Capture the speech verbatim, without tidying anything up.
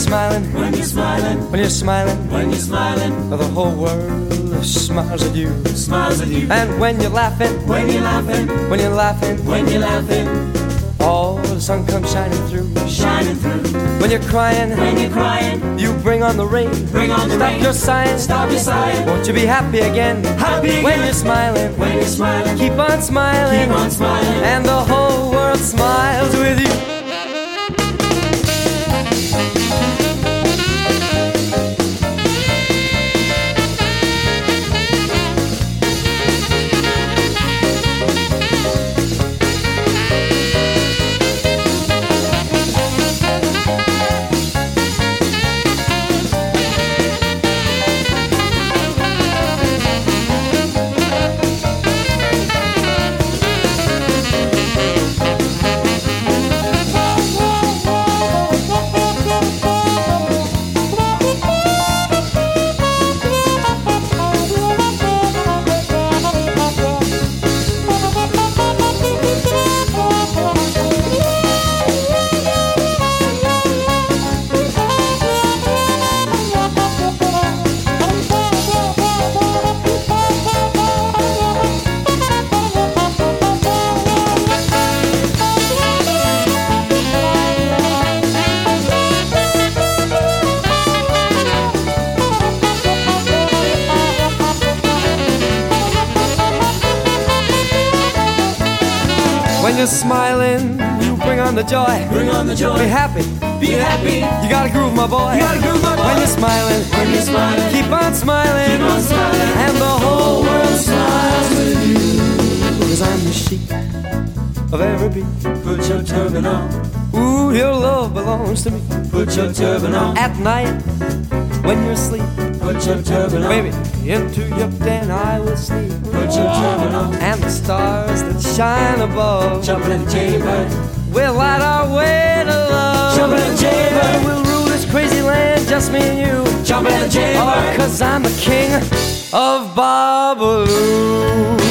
smiling, when you're smiling, when you're smiling, when you're smiling, the whole world smiles at you. smiles at you. And when you're laughing, When you're laughing, when you're laughing, when you're laughing, all the sun comes shining through. shining through. When you're crying, When you're crying, you bring on the rain. bring on the Stop rain. your sighing, Stop your sighing. won't you be happy again? Happy again. When you're smiling, When you're smiling, keep on smiling, keep on smiling. and the whole world smiles with you. When you're smiling, you bring on the joy. Bring on the joy. Be happy, Be happy. you gotta groove, my boy. You gotta groove, my boy. When you're smiling, When you're smiling, keep on smiling, keep on smiling, and the whole world smiles with you. Cause I'm the sheep of every beat. Put your turban on. Ooh, your love belongs to me. Put your turban on. At night, when you're asleep, Put your turban on. baby, into your den I will sneak. Put your turban on. And the stars that shine above Jumping in the jaybird. will light our way to love. Jumping in the jaybird. We'll rule this crazy land, just me and you. Jumping in the Oh, jaybird. cause I'm the king of Babalu.